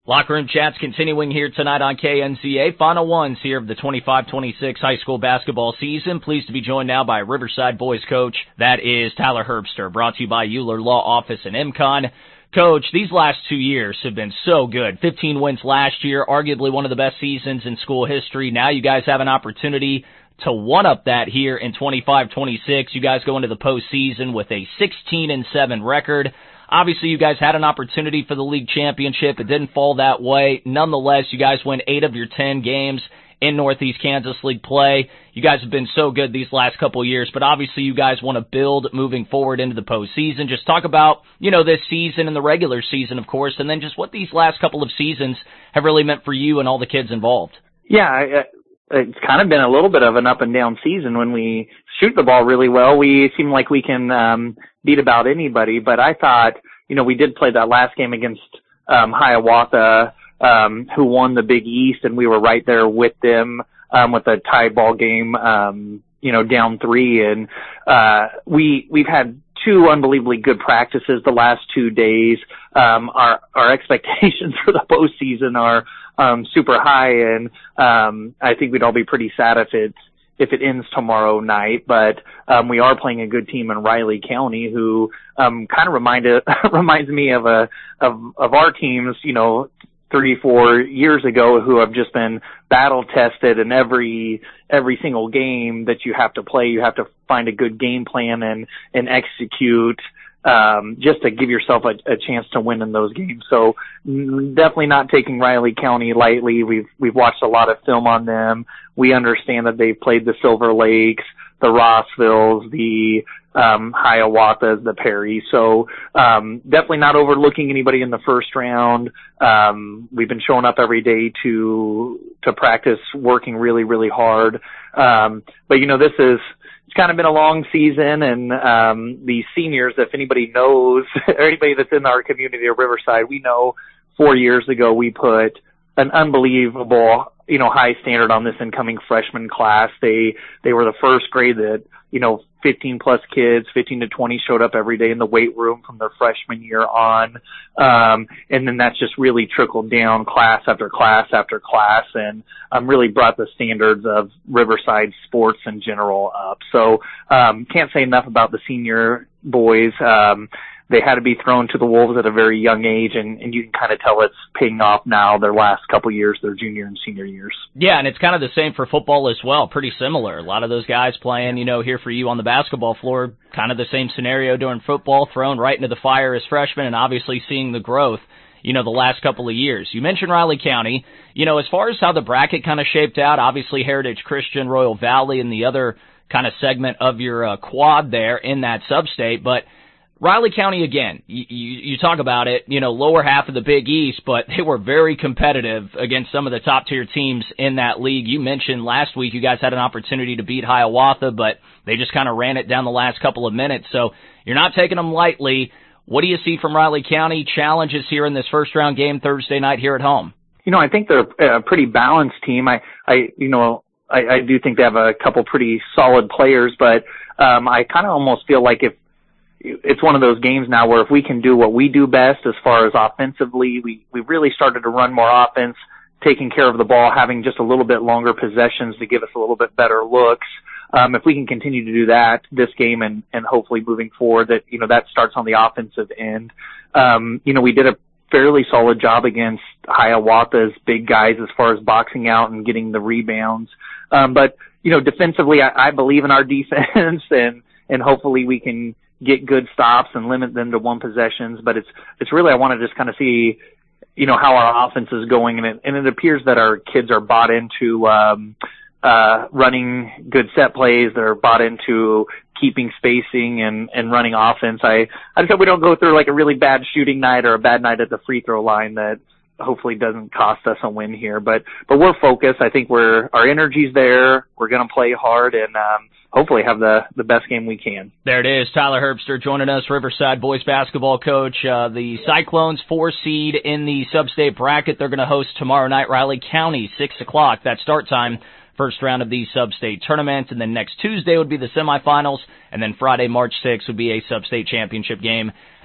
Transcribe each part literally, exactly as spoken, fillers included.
Locker Room Chats continuing here tonight on K N Z A. Final ones here of the twenty-five twenty-six high school basketball season. Pleased to be joined now by Riverside boys coach. That is Tyler Herbster, brought to you by Euler Law Office and M Con. Coach, these last two years have been so good. fifteen wins last year, arguably one of the best seasons in school history. Now you guys have an opportunity to one-up that here in twenty-five twenty-six. You guys go into the postseason with a sixteen and seven record. Obviously, you guys had an opportunity for the league championship. It didn't fall that way. Nonetheless, you guys win eight of your ten games in Northeast Kansas League play. You guys have been so good these last couple of years, but obviously you guys want to build moving forward into the postseason. Just talk about, you know, this season and the regular season, of course, and then just what these last couple of seasons have really meant for you and all the kids involved. Yeah, I, it's kind of been a little bit of an up and down season. When we shoot the ball really well, we seem like we can um, beat about anybody. But I thought, you know, we did play that last game against um, Hiawatha, um, who won the Big East, and we were right there with them um, with a tie ball game, um, you know, down three. And uh, we we've had two unbelievably good practices the last two days. Um, our our expectations for the postseason are um, super high, and um, I think we'd all be pretty sad if it if it ends tomorrow night. But um, we are playing a good team in Riley County, who um, kind of reminded reminds me of a of of our teams, you know, three, four years ago, who have just been battle tested, and every every single game that you have to play, you have to find a good game plan and and execute um just to give yourself a, a chance to win in those games. So definitely not taking Riley County lightly. We've we've watched a lot of film on them. We understand that they've played the Silver Lakes, the Rossvilles, the um Hiawathas, the Perry. So um definitely not overlooking anybody in the first round. Um we've been showing up every day to to practice, working really, really hard. Um but you know, this is It's kind of been a long season, and um, the seniors, if anybody knows, or anybody that's in our community of Riverside, we know four years ago we put an unbelievable, you know, high standard on this incoming freshman class. They they were the first grade that, you know, fifteen plus kids, fifteen to twenty showed up every day in the weight room from their freshman year on. Um, and then that's just really trickled down class after class after class, and um, really brought the standards of Riverside sports in general up. So um, can't say enough about the senior boys. Um, they had to be thrown to the wolves at a very young age, and, and you can kind of tell it's paying off now their last couple years, their junior and senior years. Yeah, and it's kind of the same for football as well, pretty similar. A lot of those guys playing, you know, here for you on the basketball floor, kind of the same scenario during football, thrown right into the fire as freshmen, and obviously seeing the growth, you know, the last couple of years. You mentioned Riley County. You know, as far as how the bracket kind of shaped out, obviously Heritage Christian, Royal Valley, and the other kind of segment of your uh, quad there in that sub-state, but Riley County, again, you, you, you talk about it, you know, lower half of the Big East, but they were very competitive against some of the top-tier teams in that league. You mentioned last week you guys had an opportunity to beat Hiawatha, but they just kind of ran it down the last couple of minutes. So you're not taking them lightly. What do you see from Riley County? Challenges here in this first-round game Thursday night here at home? You know, I think they're a pretty balanced team. I, I you know, I, I do think they have a couple pretty solid players, but um, I kind of almost feel like if it's one of those games now where if we can do what we do best as far as offensively, we, we really started to run more offense, taking care of the ball, having just a little bit longer possessions to give us a little bit better looks. Um, if we can continue to do that this game and, and hopefully moving forward, that, you know, that starts on the offensive end. Um, you know, we did a fairly solid job against Hiawatha's big guys as far as boxing out and getting the rebounds. Um, but, you know, defensively, I, I believe in our defense, and, and hopefully we can get good stops and limit them to one possessions. But it's, it's really, I want to just kind of see, you know, how our offense is going. And it, and it appears that our kids are bought into, um, uh, running good set plays. They're bought into keeping spacing and, and running offense. I, I just hope we don't go through like a really bad shooting night or a bad night at the free throw line that hopefully doesn't cost us a win here. But, but we're focused. I think we're, our energy's there. We're going to play hard and, um, hopefully have the, the best game we can. There it is. Tyler Herbster joining us, Riverside boys basketball coach. Uh, the Cyclones, four seed in the sub-state bracket. They're going to host tomorrow night Riley County, six o'clock. That start time, first round of the sub-state tournament. And then next Tuesday would be the semifinals. And then Friday, March sixth would be a sub-state championship game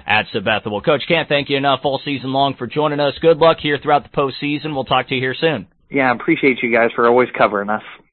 at Sabetha. Well, Coach, can't thank you enough all season long for joining us. Good luck here throughout the postseason. We'll talk to you here soon. Yeah, I appreciate you guys for always covering us.